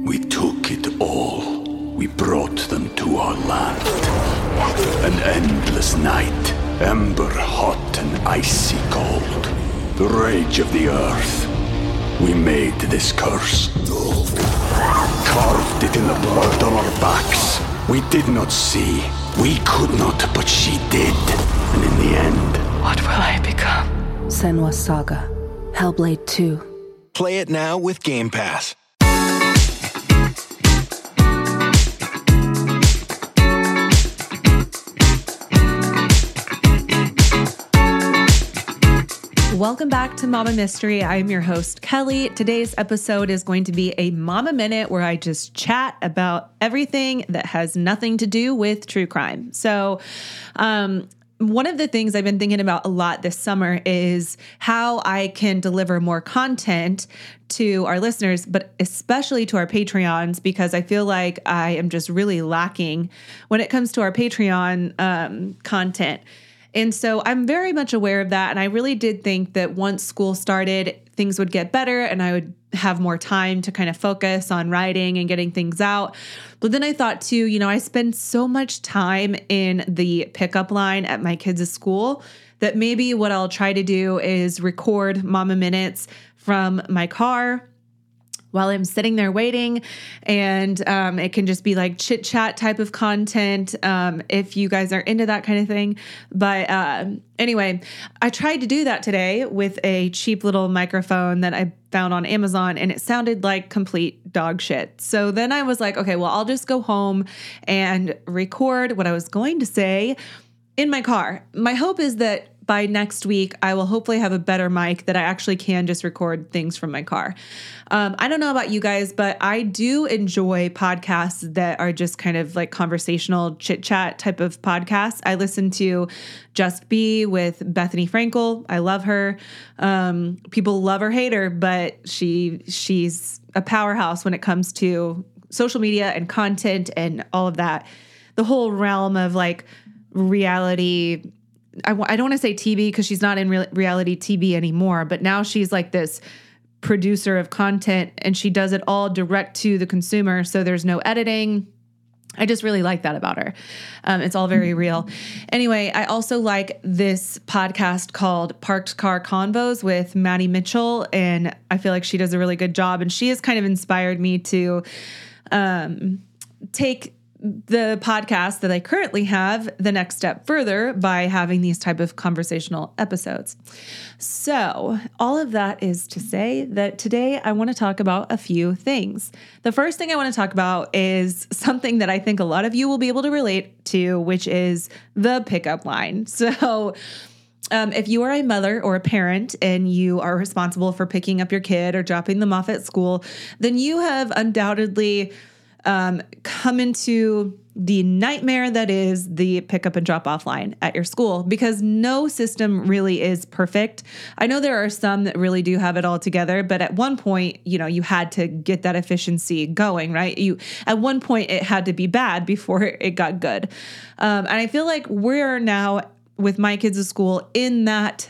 We took it all. We brought them to our land. An endless night, ember hot and icy cold. The rage of the earth. We made this curse. Carved it in the blood on our backs. We did not see. We could not, but she did. And in the end... What will I become? Senua's Saga. Hellblade 2. Play it now with Game Pass. Welcome back to Mama Mystery. I'm your host, Kelly. Today's episode is going to be a Mama Minute where I just chat about everything that has nothing to do with true crime. So, one of the things I've been thinking about a lot this summer is how I can deliver more content to our listeners, but especially to our Patreons, because I feel like I am just really lacking when it comes to our Patreon content. And so I'm very much aware of that. And I really did think that once school started, things would get better and I would have more time to kind of focus on writing and getting things out. But then I thought too, I spend so much time in the pickup line at my kids' school that maybe what I'll try to do is record Mama Minutes from my car while I'm sitting there waiting, and it can just be like chit chat type of content if you guys are into that kind of thing. But anyway, I tried to do that today with a cheap little microphone that I found on Amazon, and it sounded like complete dog shit. So then I was like, okay, well, I'll just go home and record what I was going to say in my car. My hope is that by next week, I will hopefully have a better mic that I actually can just record things from my car. I don't know about you guys, but I do enjoy podcasts that are just kind of like conversational chit chat type of podcasts. I listen to Just Be with Bethany Frankel. I love her. People love or hate her, but she's a powerhouse when it comes to social media and content and all of that. The whole realm of like reality. I don't want to say TV because she's not in reality TV anymore, but now she's like this producer of content and she does it all direct to the consumer. So there's no editing. I just really like that about her. It's all very real. Anyway, I also like this podcast called Parked Car Convos with Maddie Mitchell, and I feel like she does a really good job. And she has kind of inspired me to take the podcast that I currently have the next step further by having these type of conversational episodes. So all of that is to say that today I want to talk about a few things. The first thing I want to talk about is something that I think a lot of you will be able to relate to, which is the pickup line. So if you are a mother or a parent and you are responsible for picking up your kid or dropping them off at school, then you have undoubtedly come into the nightmare that is the pickup and drop off line at your school, because no system really is perfect. I know there are some that really do have it all together, but at one point, you had to get that efficiency going, right? At one point it had to be bad before it got good. And I feel like we're now with my kids at school in that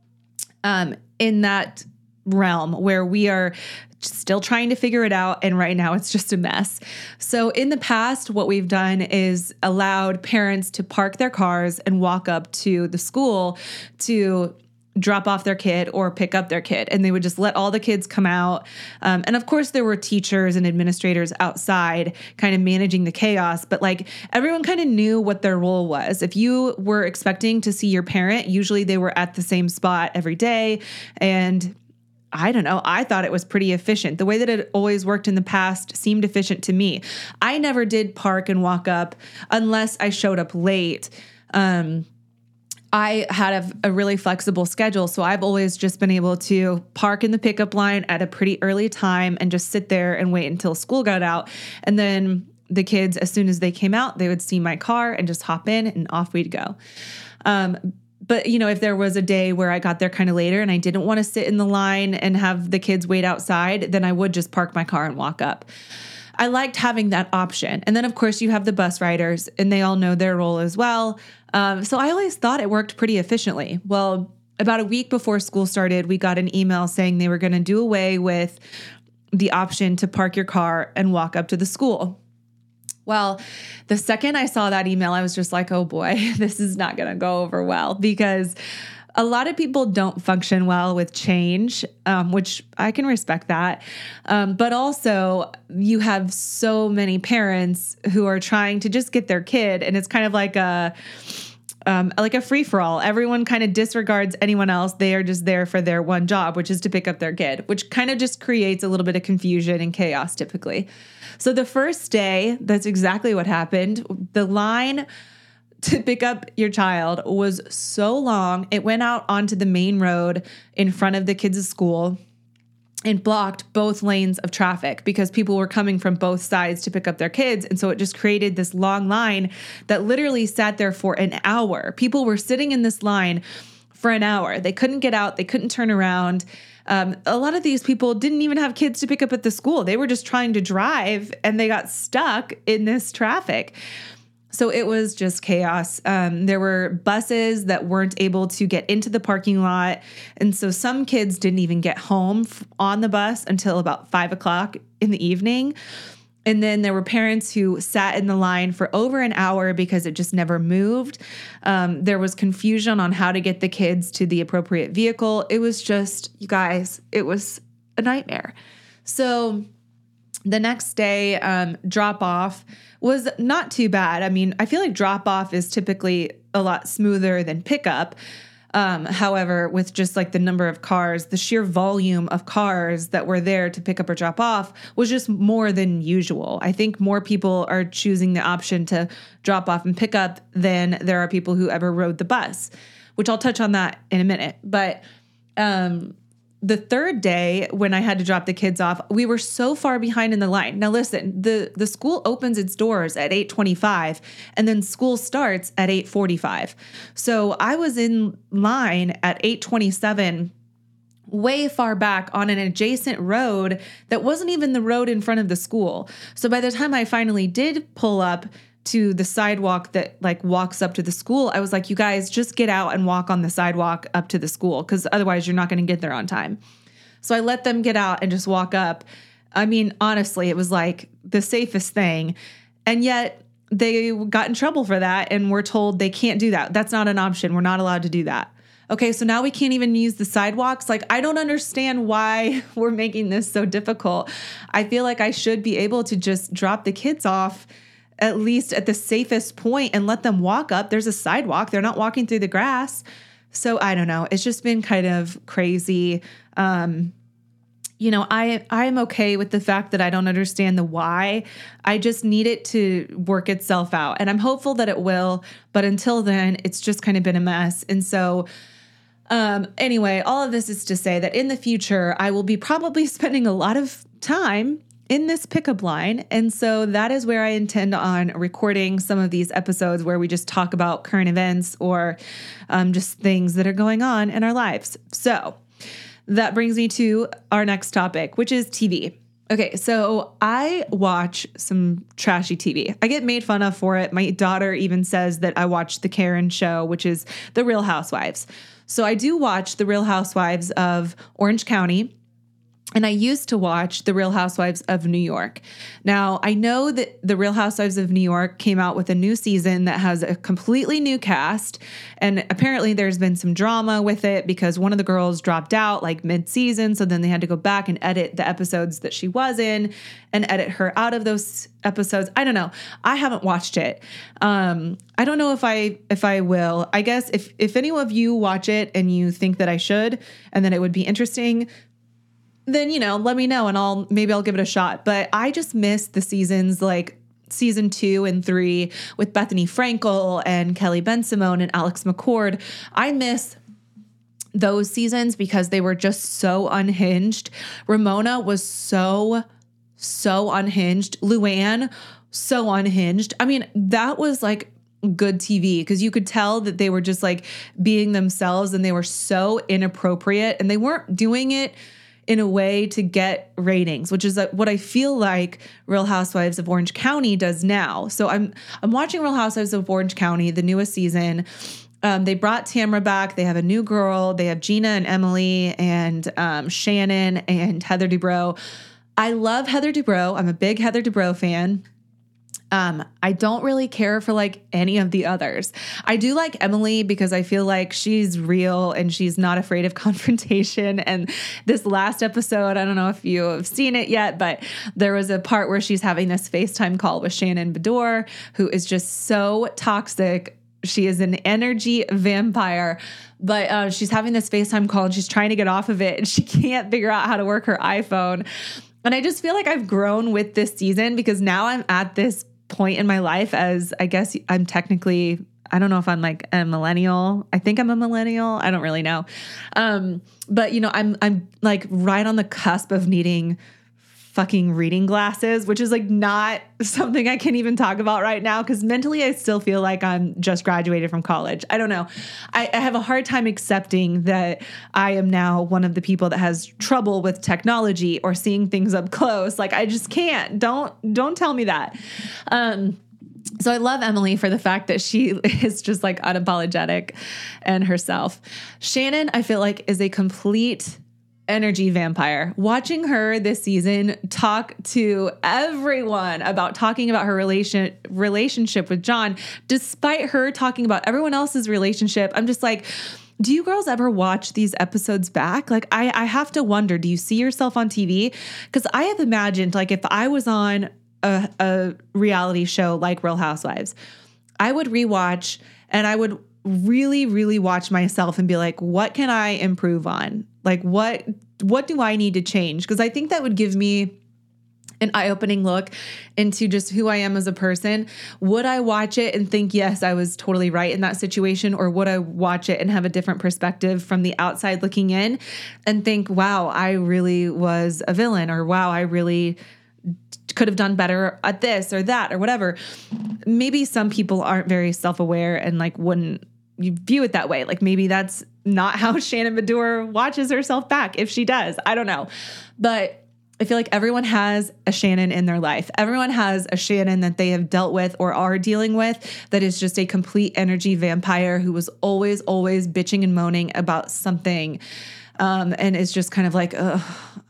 realm where we are still trying to figure it out. And right now it's just a mess. So in the past, what we've done is allowed parents to park their cars and walk up to the school to drop off their kid or pick up their kid. And they would just let all the kids come out. And of course there were teachers and administrators outside kind of managing the chaos, but like everyone kind of knew what their role was. If you were expecting to see your parent, usually they were at the same spot every day. And I don't know, I thought it was pretty efficient. The way that it always worked in the past seemed efficient to me. I never did park and walk up unless I showed up late. I had a really flexible schedule, so I've always just been able to park in the pickup line at a pretty early time and just sit there and wait until school got out. And then the kids, as soon as they came out, they would see my car and just hop in and off we'd go. But, if there was a day where I got there kind of later and I didn't want to sit in the line and have the kids wait outside, then I would just park my car and walk up. I liked having that option. And then, of course, you have the bus riders and they all know their role as well. So I always thought it worked pretty efficiently. Well, about a week before school started, we got an email saying they were going to do away with the option to park your car and walk up to the school. Well, the second I saw that email, I was just like, oh boy, this is not going to go over well, because a lot of people don't function well with change, which I can respect that. But also you have so many parents who are trying to just get their kid, and it's kind of like a free-for-all. Everyone kind of disregards anyone else. They are just there for their one job, which is to pick up their kid, which kind of just creates a little bit of confusion and chaos typically. So the first day, that's exactly what happened. The line to pick up your child was so long. It went out onto the main road in front of the kids' school and blocked both lanes of traffic because people were coming from both sides to pick up their kids. And so it just created this long line that literally sat there for an hour. People were sitting in this line for an hour. They couldn't get out. They couldn't turn around. A lot of these people didn't even have kids to pick up at the school. They were just trying to drive, and they got stuck in this traffic. So it was just chaos. There were buses that weren't able to get into the parking lot. And so some kids didn't even get home on the bus until about 5 o'clock in the evening. And then there were parents who sat in the line for over an hour because it just never moved. There was confusion on how to get the kids to the appropriate vehicle. It was just, you guys, it was a nightmare. So the next day, drop off was not too bad. I mean, I feel like drop off is typically a lot smoother than pickup. However, with just like the number of cars, the sheer volume of cars that were there to pick up or drop off was just more than usual. I think more people are choosing the option to drop off and pick up than there are people who ever rode the bus, which I'll touch on that in a minute. But the third day when I had to drop the kids off, we were so far behind in the line. Now listen, the school opens its doors at 8:25 and then school starts at 8:45. So I was in line at 8:27, way far back on an adjacent road that wasn't even the road in front of the school. So by the time I finally did pull up to the sidewalk that like walks up to the school, I was like, you guys just get out and walk on the sidewalk up to the school, because otherwise you're not going to get there on time. So I let them get out and just walk up. I mean, honestly, it was like the safest thing. And yet they got in trouble for that and were told they can't do that. That's not an option. We're not allowed to do that. Okay, so now we can't even use the sidewalks. Like, I don't understand why we're making this so difficult. I feel like I should be able to just drop the kids off at least at the safest point and let them walk up. There's a sidewalk. They're not walking through the grass. So I don't know. It's just been kind of crazy. I'm okay with the fact that I don't understand the why. I just need it to work itself out. And I'm hopeful that it will. But until then, it's just kind of been a mess. And so anyway, all of this is to say that in the future, I will be probably spending a lot of time in this pickup line. And so that is where I intend on recording some of these episodes where we just talk about current events or just things that are going on in our lives. So that brings me to our next topic, which is TV. Okay, so I watch some trashy TV. I get made fun of for it. My daughter even says that I watch the Karen show, which is The Real Housewives. So I do watch The Real Housewives of Orange County. And I used to watch The Real Housewives of New York. Now, I know that The Real Housewives of New York came out with a new season that has a completely new cast. And apparently there's been some drama with it because one of the girls dropped out like mid-season. So then they had to go back and edit the episodes that she was in and edit her out of those episodes. I don't know. I haven't watched it. I don't know if I will. I guess if any of you watch it and you think that I should and that it would be interesting, then, let me know and maybe I'll give it a shot. But I just miss the seasons like season 2 and 3 with Bethany Frankel and Kelly Ben-Simone and Alex McCord. I miss those seasons because they were just so unhinged. Ramona was so unhinged. Luann, so unhinged. I mean, that was like good TV because you could tell that they were just like being themselves and they were so inappropriate and they weren't doing it in a way to get ratings, which is what I feel like Real Housewives of Orange County does now. So I'm watching Real Housewives of Orange County, the newest season. They brought Tamra back. They have a new girl. They have Gina and Emily and Shannon and Heather Dubrow. I love Heather Dubrow. I'm a big Heather Dubrow fan. I don't really care for like any of the others. I do like Emily because I feel like she's real and she's not afraid of confrontation. And this last episode, I don't know if you have seen it yet, but there was a part where she's having this FaceTime call with Shannon Beador, who is just so toxic. She is an energy vampire, but she's having this FaceTime call and she's trying to get off of it and she can't figure out how to work her iPhone. And I just feel like I've grown with this season because now I'm at this point in my life as I guess I'm technically, I don't know if I'm like a millennial. I think I'm a millennial. I don't really know. But you know, I'm like right on the cusp of needing fucking reading glasses, which is like not something I can even talk about right now because mentally I still feel like I'm just graduated from college. I don't know. I have a hard time accepting that I am now one of the people that has trouble with technology or seeing things up close. Like I just can't. Don't tell me that. So I love Emily for the fact that she is just like unapologetic and herself. Shannon, I feel like, is a complete energy vampire. Watching her this season talk to everyone about talking about her relationship with John, despite her talking about everyone else's relationship, I'm just like, do you girls ever watch these episodes back? Like, I have to wonder, do you see yourself on TV? Because I have imagined, like, if I was on a reality show like Real Housewives, I would rewatch and I would really, really watch myself and be like, what can I improve on? Like, what do I need to change? Because I think that would give me an eye-opening look into just who I am as a person. Would I watch it and think, yes, I was totally right in that situation? Or would I watch it and have a different perspective from the outside looking in and think, wow, I really was a villain, or wow, I really could have done better at this or that or whatever. Maybe some people aren't very self-aware and like wouldn't view it that way. Like maybe that's not how Shannon Beador watches herself back. If she does, I don't know. But I feel like everyone has a Shannon in their life. Everyone has a Shannon that they have dealt with or are dealing with that is just a complete energy vampire who was always bitching and moaning about something. And is just kind of like, ugh,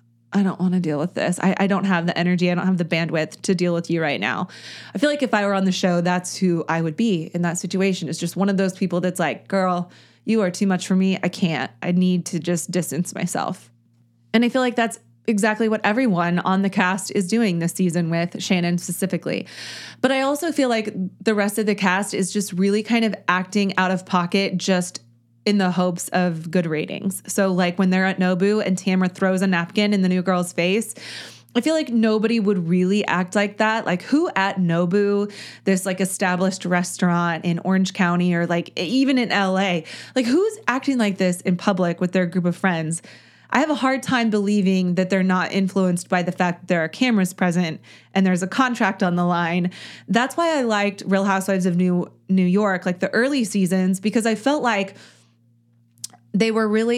I don't want to deal with this. I don't have the energy. I don't have the bandwidth to deal with you right now. I feel like if I were on the show, that's who I would be in that situation. It's just one of those people that's like, girl, you are too much for me. I can't. I need to just distance myself. And I feel like that's exactly what everyone on the cast is doing this season with Shannon specifically. But I also feel like the rest of the cast is just really kind of acting out of pocket just in the hopes of good ratings. So like when they're at Nobu and Tamra throws a napkin in the new girl's face, I feel like nobody would really act like that. Like who at Nobu, this like established restaurant in Orange County or like even in LA, like who's acting like this in public with their group of friends? I have a hard time believing that they're not influenced by the fact that there are cameras present and there's a contract on the line. That's why I liked Real Housewives of New York, like the early seasons, because I felt like they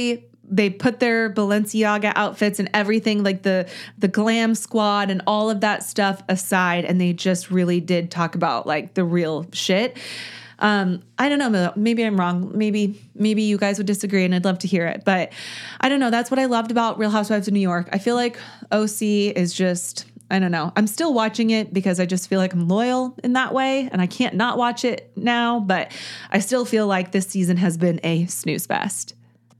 put their Balenciaga outfits and everything, like the glam squad and all of that stuff aside. And they just really did talk about like the real shit. I don't know. Maybe I'm wrong. Maybe you guys would disagree and I'd love to hear it. But I don't know. That's what I loved about Real Housewives of New York. I feel like OC is just, I don't know. I'm still watching it because I just feel like I'm loyal in that way and I can't not watch it now. But I still feel like this season has been a snooze fest.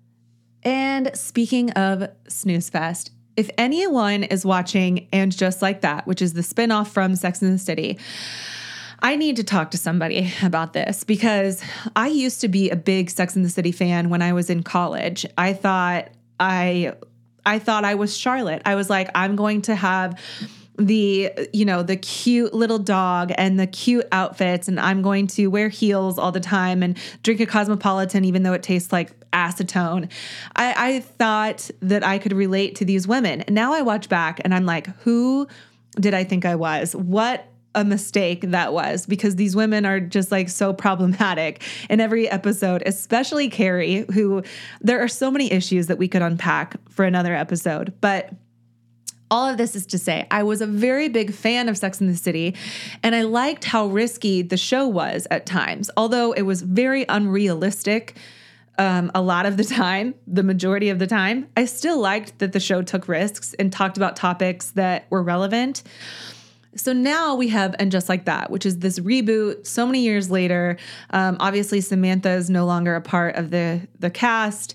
And speaking of snooze fest, if anyone is watching And Just Like That, which is the spinoff from Sex and the City, I need to talk to somebody about this because I used to be a big Sex and the City fan when I was in college. I thought I was Charlotte. I was like, I'm going to have the cute little dog and the cute outfits, and I'm going to wear heels all the time and drink a Cosmopolitan, even though it tastes like acetone. I thought that I could relate to these women. And now I watch back and I'm like, who did I think I was? What a mistake that was, because these women are just like so problematic in every episode, especially Carrie, who there are so many issues that we could unpack for another episode. But all of this is to say, I was a very big fan of Sex and the City, and I liked how risky the show was at times, although it was very unrealistic. a lot of the time, the majority of the time, I still liked that the show took risks and talked about topics that were relevant. So now we have And Just Like That, which is this reboot so many years later. Obviously, Samantha is no longer a part of the cast.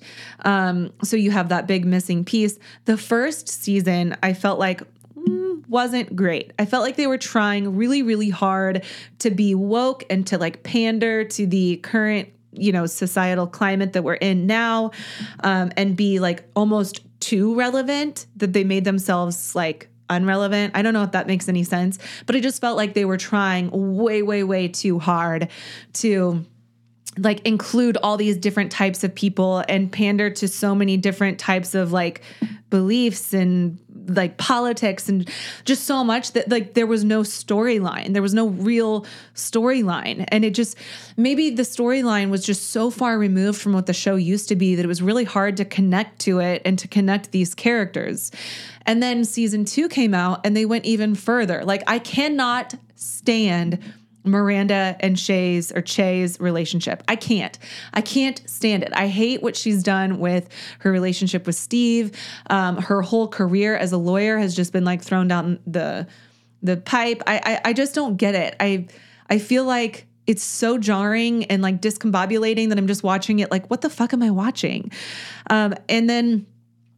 So you have that big missing piece. The first season, I felt like wasn't great. I felt like they were trying really, really hard to be woke and to like pander to the current, societal climate that we're in now, and be like almost too relevant, that they made themselves like unrelevant. I don't know if that makes any sense, but I just felt like they were trying way, way, way too hard to like include all these different types of people and pander to so many different types of like beliefs and like politics and just so much that like there was no storyline. There was no real storyline. And it just, maybe the storyline was just so far removed from what the show used to be that it was really hard to connect to it and to connect these characters. And then season 2 came out and they went even further. Like I cannot stand Miranda and Che's relationship. I can't stand it. I hate what she's done with her relationship with Steve. Her whole career as a lawyer has just been like thrown down the pipe. I just don't get it. I feel like it's so jarring and like discombobulating that I'm just watching it like, what the fuck am I watching? And then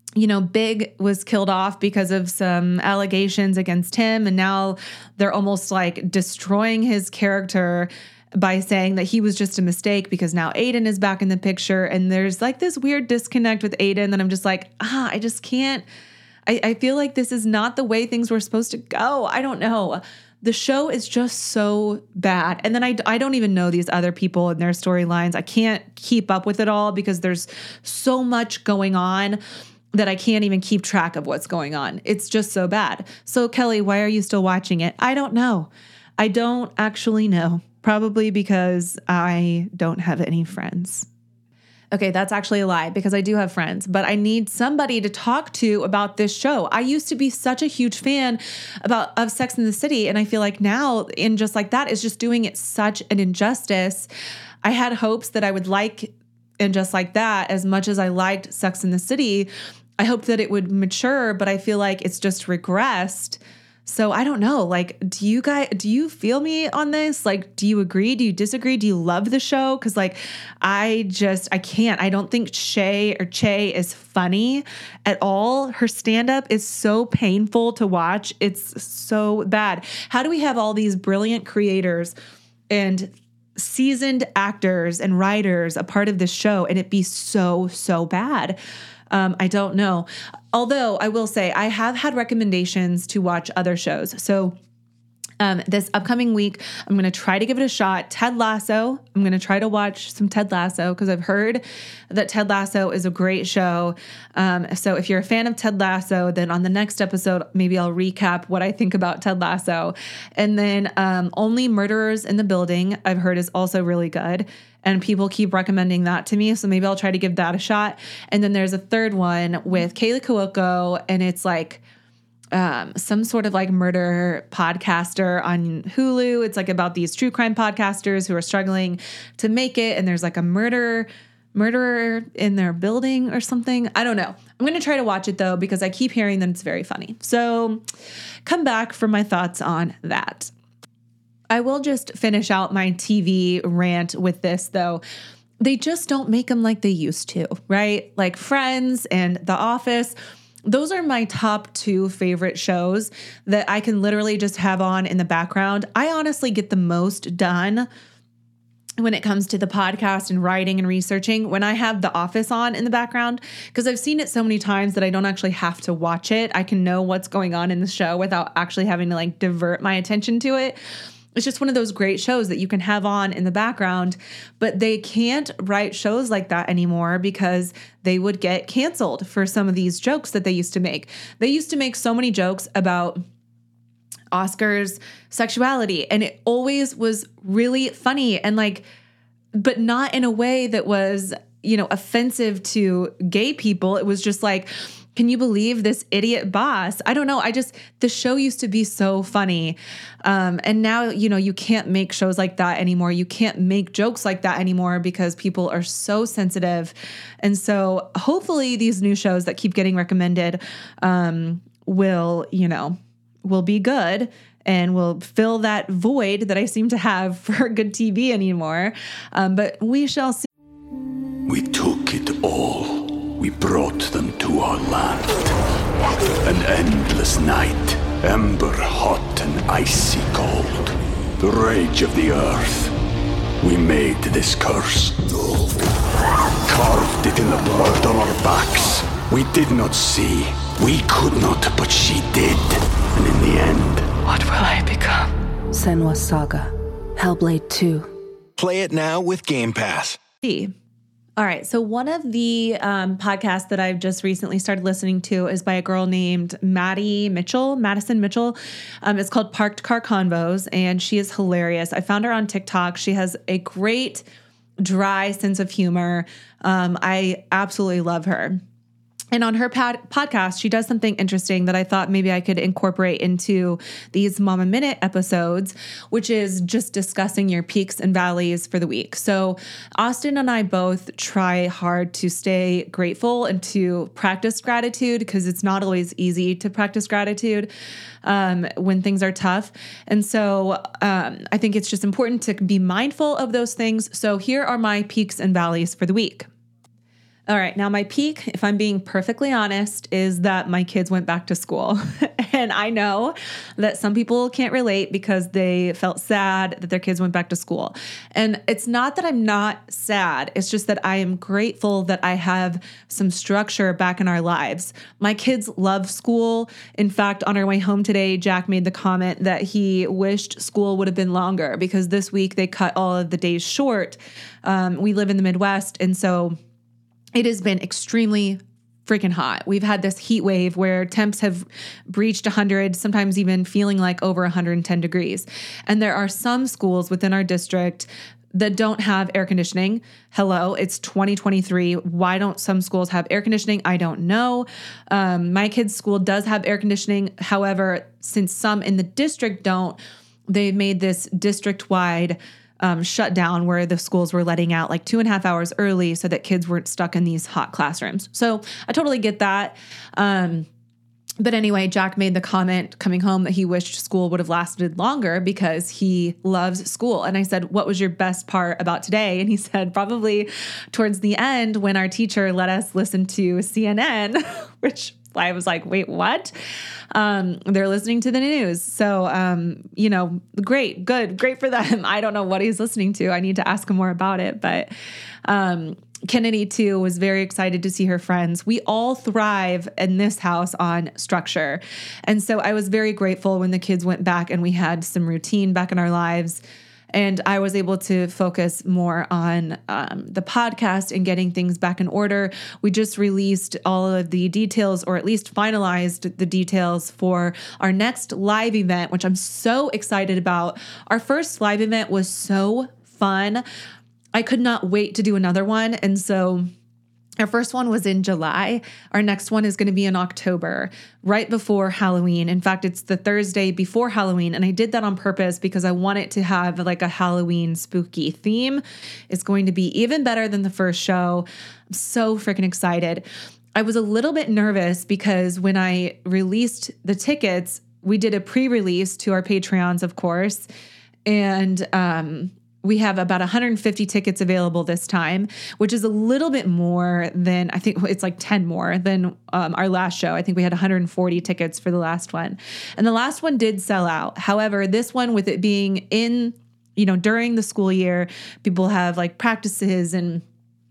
Big was killed off because of some allegations against him. And now they're almost like destroying his character by saying that he was just a mistake because now Aiden is back in the picture. And there's like this weird disconnect with Aiden that I'm just like, I just can't. I feel like this is not the way things were supposed to go. I don't know. The show is just so bad. And then I don't even know these other people and their storylines. I can't keep up with it all because there's so much going on that I can't even keep track of what's going on. It's just so bad. So Kelly, why are you still watching it? I don't know. I don't actually know. Probably because I don't have any friends. Okay, that's actually a lie because I do have friends, but I need somebody to talk to about this show. I used to be such a huge fan of Sex and the City, and I feel like now In Just Like That is just doing it such an injustice. I had hopes that I would like And Just Like That as much as I liked Sex and the City. I hoped that it would mature, but I feel like it's just regressed. So I don't know. Like, do you feel me on this? Like, do you agree? Do you disagree? Do you love the show? Because like, I can't. I don't think Che is funny at all. Her stand-up is so painful to watch. It's so bad. How do we have all these brilliant creators and seasoned actors and writers a part of this show and it be so, so bad? I don't know. Although I will say I have had recommendations to watch other shows. So this upcoming week, I'm going to try to give it a shot. Ted Lasso. I'm going to try to watch some Ted Lasso because I've heard that Ted Lasso is a great show. So if you're a fan of Ted Lasso, then on the next episode, maybe I'll recap what I think about Ted Lasso. And then Only Murderers in the Building, I've heard is also really good. And people keep recommending that to me. So maybe I'll try to give that a shot. And then there's a third one with Kaylee Cuoco. And it's like some sort of like murder podcaster on Hulu. It's like about these true crime podcasters who are struggling to make it. And there's like a murderer in their building or something. I don't know. I'm going to try to watch it though, because I keep hearing that it's very funny. So come back for my thoughts on that. I will just finish out my TV rant with this, though. They just don't make them like they used to, right? Like Friends and The Office. Those are my top 2 favorite shows that I can literally just have on in the background. I honestly get the most done when it comes to the podcast and writing and researching when I have The Office on in the background, because I've seen it so many times that I don't actually have to watch it. I can know what's going on in the show without actually having to like divert my attention to it. It's just one of those great shows that you can have on in the background, but they can't write shows like that anymore because they would get canceled for some of these jokes that they used to make. They used to make so many jokes about Oscar's sexuality, and it always was really funny and like, but not in a way that was, offensive to gay people. It was just like, can you believe this idiot boss? I don't know. The show used to be so funny. And now, you can't make shows like that anymore. You can't make jokes like that anymore because people are so sensitive. And so hopefully these new shows that keep getting recommended will be good and will fill that void that I seem to have for good TV anymore. But we shall see. We took it all. We brought them to our land. An endless night, ember hot and icy cold. The rage of the earth. We made this curse. Carved it in the blood on our backs. We did not see. We could not, but she did. And in the end, What will I become? Senua's Saga. Hellblade 2. Play it now with Game Pass. All right. So one of the podcasts that I've just recently started listening to is by a girl named Madison Mitchell. It's called Parked Car Convos, and she is hilarious. I found her on TikTok. She has a great, dry sense of humor. I absolutely love her. And on her podcast, she does something interesting that I thought maybe I could incorporate into these Mama Minute episodes, which is just discussing your peaks and valleys for the week. So Austin and I both try hard to stay grateful and to practice gratitude because it's not always easy to practice gratitude when things are tough. And so I think it's just important to be mindful of those things. So here are my peaks and valleys for the week. All right. Now, my peak, if I'm being perfectly honest, is that my kids went back to school. And I know that some people can't relate because they felt sad that their kids went back to school. And it's not that I'm not sad. It's just that I am grateful that I have some structure back in our lives. My kids love school. In fact, on our way home today, Jack made the comment that he wished school would have been longer because this week they cut all of the days short. We live in the Midwest. And so it has been extremely freaking hot. We've had this heat wave where temps have breached 100, sometimes even feeling like over 110 degrees. And there are some schools within our district that don't have air conditioning. Hello, it's 2023. Why don't some schools have air conditioning? I don't know. My kid's school does have air conditioning. However, since some in the district don't, they've made this district-wide shut down where the schools were letting out like 2.5 hours early so that kids weren't stuck in these hot classrooms. So I totally get that. But anyway, Jack made the comment coming home that he wished school would have lasted longer because he loves school. And I said, what was your best part about today? And he said, probably towards the end when our teacher let us listen to CNN, which I was like, wait, what? They're listening to the news. So, great for them. I don't know what he's listening to. I need to ask him more about it. But Kennedy, too, was very excited to see her friends. We all thrive in this house on structure. And so I was very grateful when the kids went back and we had some routine back in our lives. And I was able to focus more on the podcast and getting things back in order. We just released all of the details, or at least finalized the details for our next live event, which I'm so excited about. Our first live event was so fun. I could not wait to do another one. And so our first one was in July. Our next one is going to be in October, right before Halloween. In fact, it's the Thursday before Halloween. And I did that on purpose because I want it to have like a Halloween spooky theme. It's going to be even better than the first show. I'm so freaking excited. I was a little bit nervous because when I released the tickets, we did a pre-release to our Patreons, of course. And, we have about 150 tickets available this time, which is a little bit more than, I think it's like 10 more than our last show. I think we had 140 tickets for the last one. And the last one did sell out. However, this one, with it being in, during the school year, people have like practices and,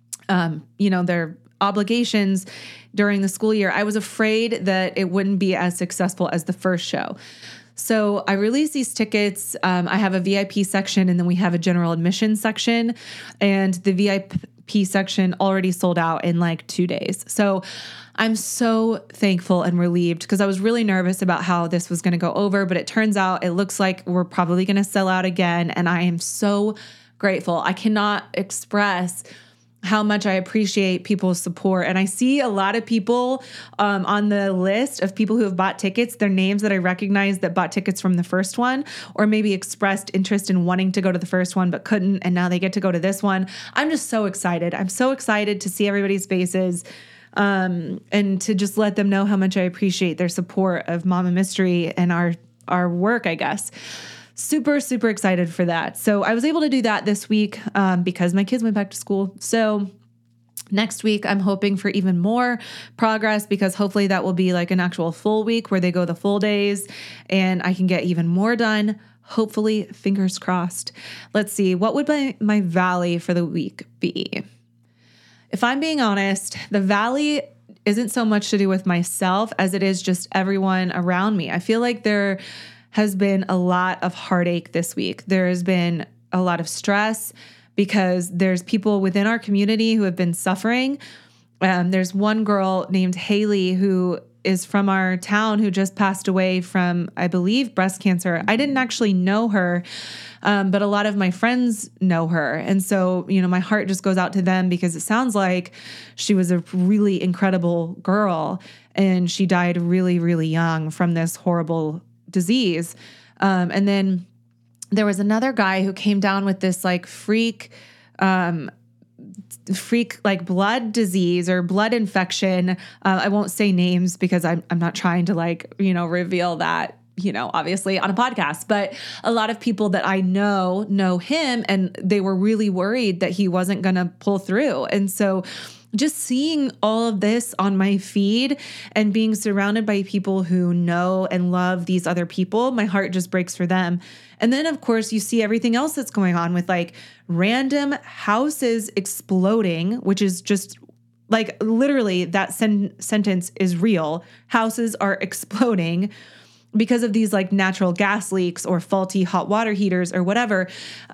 their obligations during the school year. I was afraid that it wouldn't be as successful as the first show. So I released these tickets. I have a VIP section and then we have a general admission section, and the VIP section already sold out in like 2 days. So I'm so thankful and relieved because I was really nervous about how this was going to go over, but it turns out it looks like we're probably going to sell out again. And I am so grateful. I cannot express how much I appreciate people's support. And I see a lot of people on the list of people who have bought tickets, their names that I recognize that bought tickets from the first one, or maybe expressed interest in wanting to go to the first one but couldn't, and now they get to go to this one. I'm just so excited. I'm so excited to see everybody's faces and to just let them know how much I appreciate their support of Mama Mystery and our work, I guess. Super, super excited for that. So I was able to do that this week because my kids went back to school. So next week, I'm hoping for even more progress because hopefully that will be like an actual full week where they go the full days and I can get even more done. Hopefully, fingers crossed. Let's see. What would my valley for the week be? If I'm being honest, the valley isn't so much to do with myself as it is just everyone around me. I feel like there has been a lot of heartache this week. There has been a lot of stress because there's people within our community who have been suffering. There's one girl named Haley who is from our town who just passed away from, I believe, breast cancer. I didn't actually know her, but a lot of my friends know her. And so, my heart just goes out to them because it sounds like she was a really incredible girl and she died really, really young from this horrible disease. And then there was another guy who came down with this like freak like blood disease or blood infection. I won't say names because I'm not trying to reveal that, obviously on a podcast, but a lot of people that I know him and they were really worried that he wasn't going to pull through. And so just seeing all of this on my feed and being surrounded by people who know and love these other people, my heart just breaks for them. And then, of course, you see everything else that's going on with like random houses exploding, which is just like literally that sentence is real. Houses are exploding because of these like natural gas leaks or faulty hot water heaters or whatever.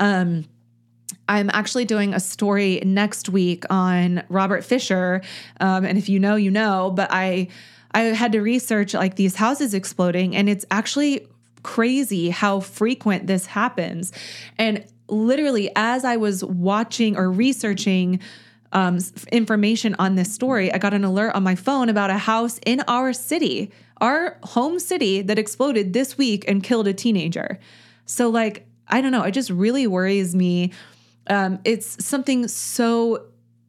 I'm actually doing a story next week on Robert Fisher. And if you know, but I had to research like these houses exploding, and it's actually crazy how frequent this happens. And literally as I was watching or researching information on this story, I got an alert on my phone about a house in our city, our home city, that exploded this week and killed a teenager. So like, I don't know, it just really worries me. It's something so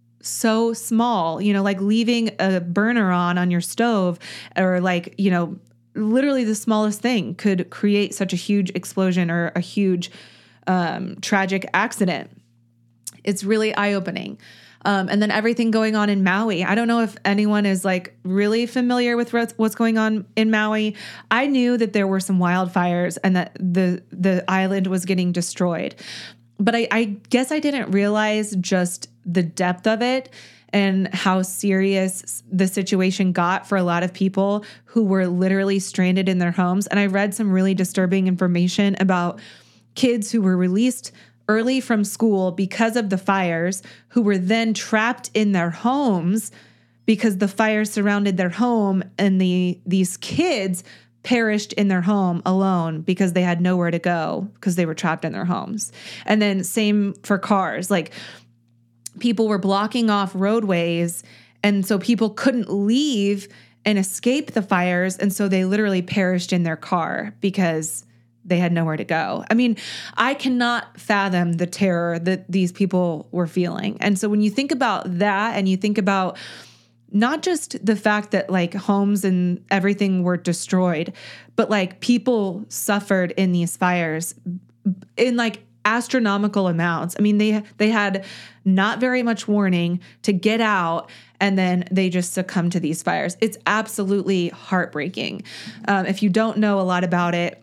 small, like leaving a burner on your stove or like, literally the smallest thing could create such a huge explosion or a huge tragic accident. It's really eye-opening. And then everything going on in Maui. I don't know if anyone is like really familiar with what's going on in Maui. I knew that there were some wildfires and that the island was getting destroyed. But I guess I didn't realize just the depth of it and how serious the situation got for a lot of people who were literally stranded in their homes. And I read some really disturbing information about kids who were released early from school because of the fires, who were then trapped in their homes because the fires surrounded their home, and these kids perished in their home alone because they had nowhere to go because they were trapped in their homes. And then same for cars, like people were blocking off roadways. And so people couldn't leave and escape the fires. And so they literally perished in their car because they had nowhere to go. I mean, I cannot fathom the terror that these people were feeling. And so when you think about that and you think about not just the fact that like homes and everything were destroyed, but like people suffered in these fires in like astronomical amounts. I mean, they had not very much warning to get out, and then they just succumbed to these fires. It's absolutely heartbreaking. If you don't know a lot about it,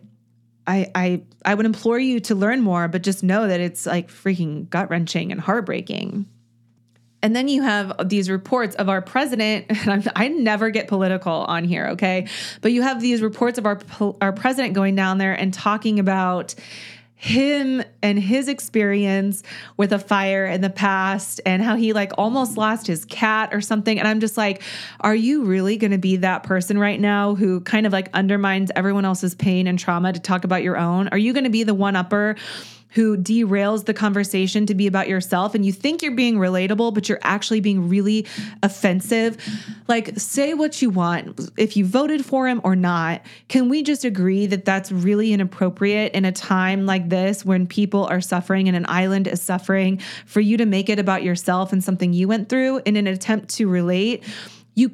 I would implore you to learn more, but just know that it's like freaking gut-wrenching and heartbreaking. And then you have these reports of our president, and I never get political on here, okay? But you have these reports of our president going down there and talking about him and his experience with a fire in the past and how he like almost lost his cat or something. And I'm just like, are you really going to be that person right now who kind of like undermines everyone else's pain and trauma to talk about your own? Are you going to be the one-upper who derails the conversation to be about yourself and you think you're being relatable, but you're actually being really offensive. Like, say what you want, if you voted for him or not. Can we just agree that that's really inappropriate in a time like this when people are suffering and an island is suffering, for you to make it about yourself and something you went through in an attempt to relate? You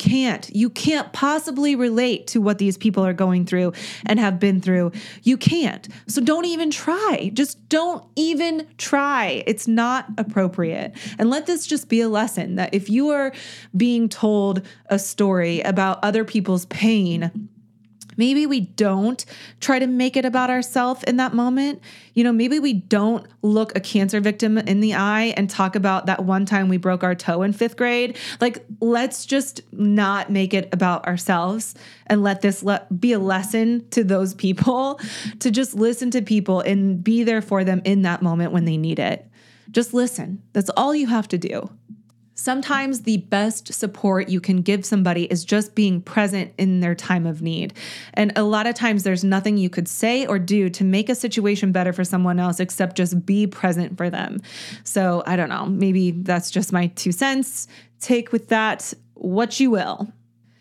can't possibly relate to what these people are going through and have been through. You can't. So don't even try. Just don't even try. It's not appropriate. And let this just be a lesson that if you are being told a story about other people's pain, maybe we don't try to make it about ourselves in that moment. Maybe we don't look a cancer victim in the eye and talk about that one time we broke our toe in 5th grade. Like, let's just not make it about ourselves and let this be a lesson to those people to just listen to people and be there for them in that moment when they need it. Just listen. That's all you have to do. Sometimes the best support you can give somebody is just being present in their time of need. And a lot of times there's nothing you could say or do to make a situation better for someone else except just be present for them. So I don't know, maybe that's just my 2 cents. Take with that what you will.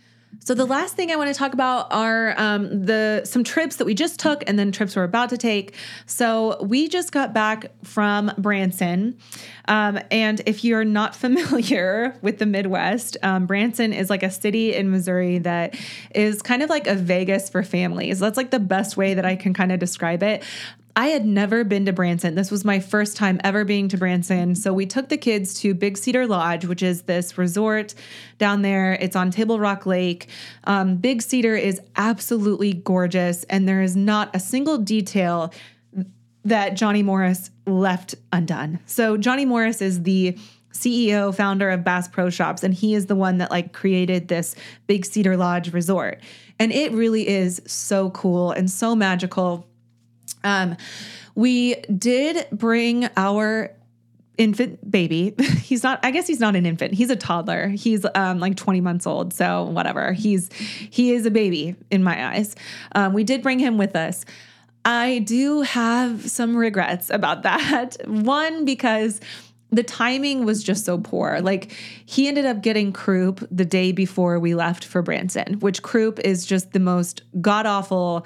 So the last thing I want to talk about are some trips that we just took and then trips we're about to take. So we just got back from Branson. And if you're not familiar with the Midwest, Branson is like a city in Missouri that is kind of like a Vegas for families. That's like the best way that I can kind of describe it. I had never been to Branson. This was my first time ever being to Branson. So we took the kids to Big Cedar Lodge, which is this resort down there. It's on Table Rock Lake. Big Cedar is absolutely gorgeous, and there is not a single detail that Johnny Morris left undone. So Johnny Morris is the CEO, founder of Bass Pro Shops, and he is the one that created this Big Cedar Lodge resort. And it really is so cool and so magical. We did bring our infant baby. I guess he's not an infant. He's a toddler. He's, 20 months old. So whatever. He is a baby in my eyes. We did bring him with us. I do have some regrets about that. One, because the timing was just so poor. He ended up getting croup the day before we left for Branson, which croup is just the most god-awful,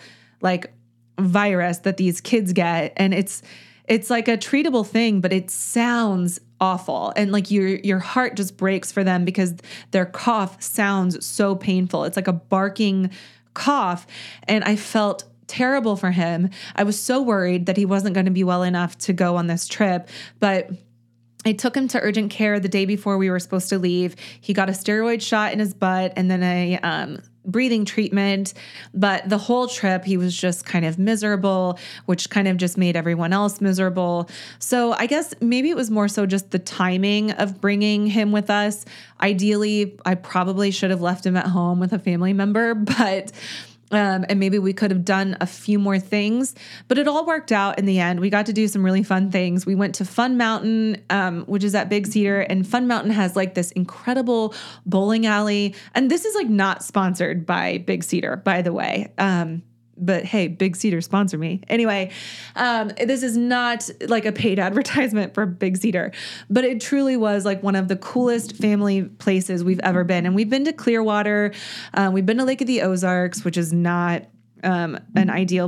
virus that these kids get. And it's like a treatable thing, but it sounds awful. And your heart just breaks for them because their cough sounds so painful. It's like a barking cough. And I felt terrible for him. I was so worried that he wasn't going to be well enough to go on this trip, but I took him to urgent care the day before we were supposed to leave. He got a steroid shot in his butt and then a breathing treatment. But the whole trip, he was just kind of miserable, which kind of just made everyone else miserable. So I guess maybe it was more so just the timing of bringing him with us. Ideally, I probably should have left him at home with a family member, but and maybe we could have done a few more things, but it all worked out in the end. We got to do some really fun things. We went to Fun Mountain, which is at Big Cedar, and Fun Mountain has this incredible bowling alley. And this is not sponsored by Big Cedar, by the way. But hey, Big Cedar, sponsor me. Anyway, this is not a paid advertisement for Big Cedar, but it truly was one of the coolest family places we've ever been. And we've been to Clearwater. We've been to Lake of the Ozarks, which is not an ideal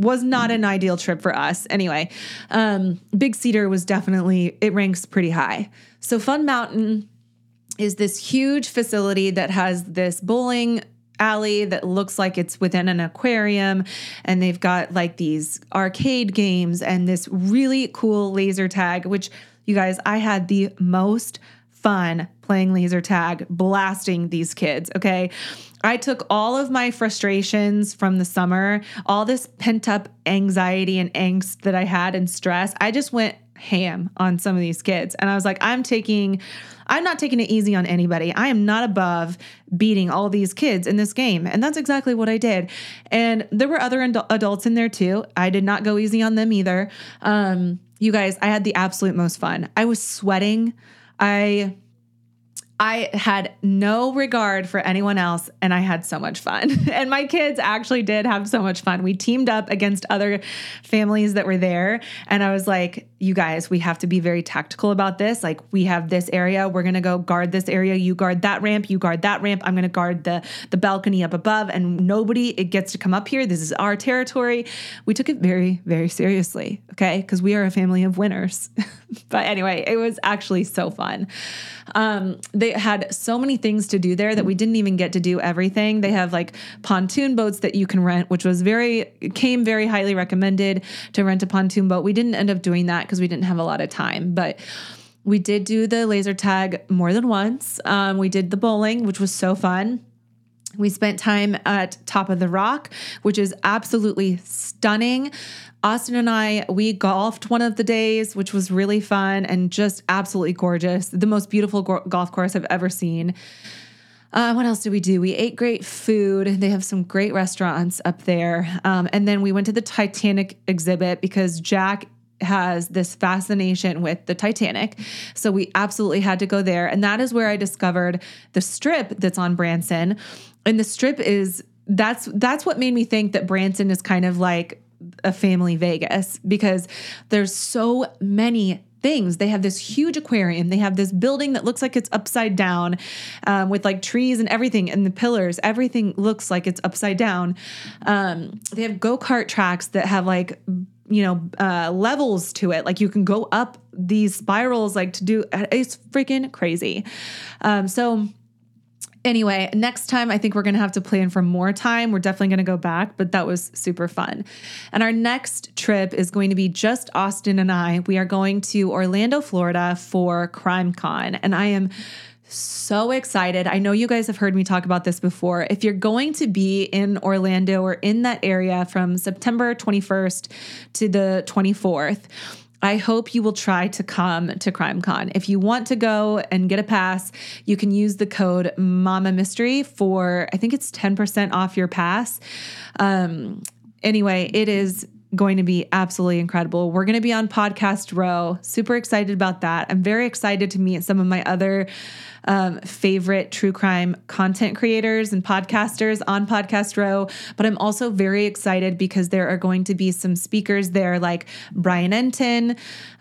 trip for us. Anyway, Big Cedar was definitely, it ranks pretty high. So Fun Mountain is this huge facility that has this bowling alley that looks like it's within an aquarium, and they've got these arcade games and this really cool laser tag, which, you guys, I had the most fun playing laser tag, blasting these kids, okay? I took all of my frustrations from the summer, all this pent-up anxiety and angst that I had and stress. I just went ham on some of these kids. And I was like, I'm not taking it easy on anybody. I am not above beating all these kids in this game. And that's exactly what I did. And there were other adults in there too. I did not go easy on them either. You guys, I had the absolute most fun. I was sweating. I I had no regard for anyone else, and I had so much fun. And my kids actually did have so much fun. We teamed up against other families that were there, and I was like, you guys, we have to be very tactical about this. Like, we have this area. We're going to go guard this area. You guard that ramp. You guard that ramp. I'm going to guard the balcony up above, and nobody gets to come up here. This is our territory. We took it very, very seriously, okay? Because we are a family of winners. But anyway, it was actually so fun. They had so many things to do there that we didn't even get to do everything. They have like pontoon boats that you can rent, which was very highly recommended to rent a pontoon boat. We didn't end up doing that because we didn't have a lot of time, but we did do the laser tag more than once. We did the bowling, which was so fun. We spent time at Top of the Rock, which is absolutely stunning. Austin and I, we golfed one of the days, which was really fun and just absolutely gorgeous. The most beautiful golf course I've ever seen. What else did we do? We ate great food. They have some great restaurants up there. And then we went to the Titanic exhibit because Jack has this fascination with the Titanic. So we absolutely had to go there. And that is where I discovered the strip that's on Branson. And the strip is, that's what made me think that Branson is kind of like a family Vegas, because there's so many things. They have this huge aquarium. They have this building that looks like it's upside down, with like trees and everything, and the pillars, everything looks like it's upside down. They have go-kart tracks that have like, levels to it. Like you can go up these spirals, like to do, it's freaking crazy. Anyway, next time I think we're going to have to plan for more time. We're definitely going to go back, but that was super fun. And our next trip is going to be just Austin and I. We are going to Orlando, Florida for CrimeCon, and I am so excited. I know you guys have heard me talk about this before. If you're going to be in Orlando or in that area from September 21st to the 24th, I hope you will try to come to CrimeCon. If you want to go and get a pass, you can use the code Mama Mystery for, I think it's 10% off your pass. Anyway, it is going to be absolutely incredible. We're going to be on Podcast Row. Super excited about that. I'm very excited to meet some of my other favorite true crime content creators and podcasters on Podcast Row. But I'm also very excited because there are going to be some speakers there like Brian Enton.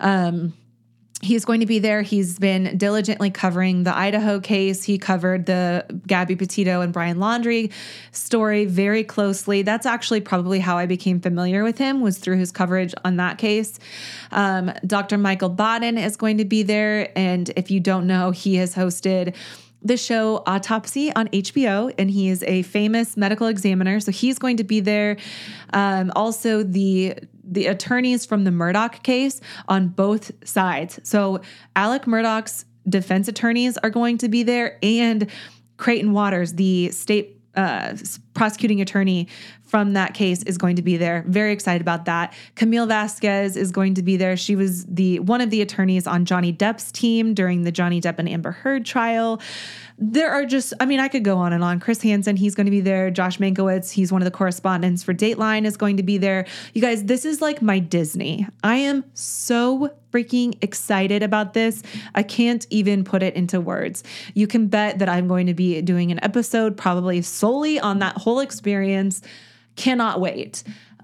He's going to be there. He's been diligently covering the Idaho case. He covered the Gabby Petito and Brian Laundrie story very closely. That's actually probably how I became familiar with him, was through his coverage on that case. Dr. Michael Baden is going to be there. And if you don't know, he has hosted the show Autopsy on HBO, and he is a famous medical examiner. So he's going to be there. Also, the attorneys from the Murdaugh case on both sides. So Alec Murdaugh's defense attorneys are going to be there, and Creighton Waters, the state prosecuting attorney from that case, is going to be there. Very excited about that. Camille Vasquez is going to be there. She was one of the attorneys on Johnny Depp's team during the Johnny Depp and Amber Heard trial. There are just, I could go on and on. Chris Hansen, he's going to be there. Josh Mankiewicz, he's one of the correspondents for Dateline, is going to be there. You guys, this is like my Disney. I am so freaking excited about this. I can't even put it into words. You can bet that I'm going to be doing an episode probably solely on that whole experience. Cannot wait.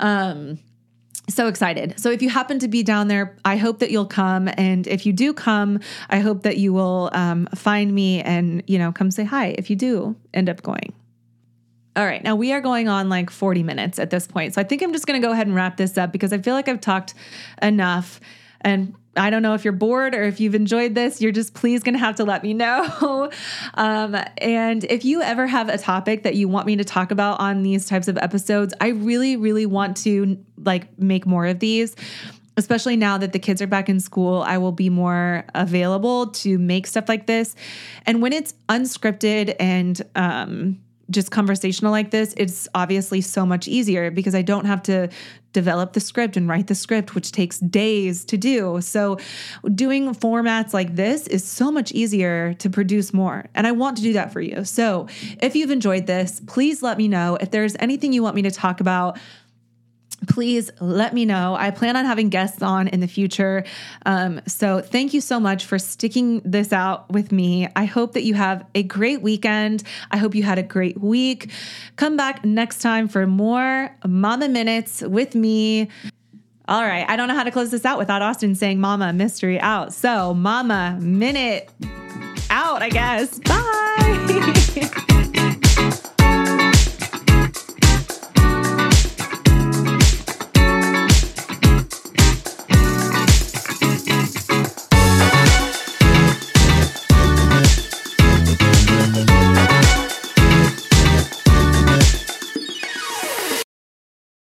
So excited. So if you happen to be down there, I hope that you'll come. And if you do come, I hope that you will find me and, come say hi if you do end up going. All right. Now we are going on like 40 minutes at this point. So I think I'm just going to go ahead and wrap this up because I feel like I've talked enough. And I don't know if you're bored or if you've enjoyed this, you're just please going to have to let me know. And if you ever have a topic that you want me to talk about on these types of episodes, I really, really want to make more of these, especially now that the kids are back in school. I will be more available to make stuff like this. And when it's unscripted and, just conversational like this, it's obviously so much easier because I don't have to develop the script and write the script, which takes days to do. So doing formats like this is so much easier to produce more. And I want to do that for you. So if you've enjoyed this, please let me know. If there's anything you want me to talk about, please let me know. I plan on having guests on in the future. So thank you so much for sticking this out with me. I hope that you have a great weekend. I hope you had a great week. Come back next time for more Mama Minutes with me. All right. I don't know how to close this out without Austin saying Mama Mystery out. So Mama Minute out, I guess. Bye.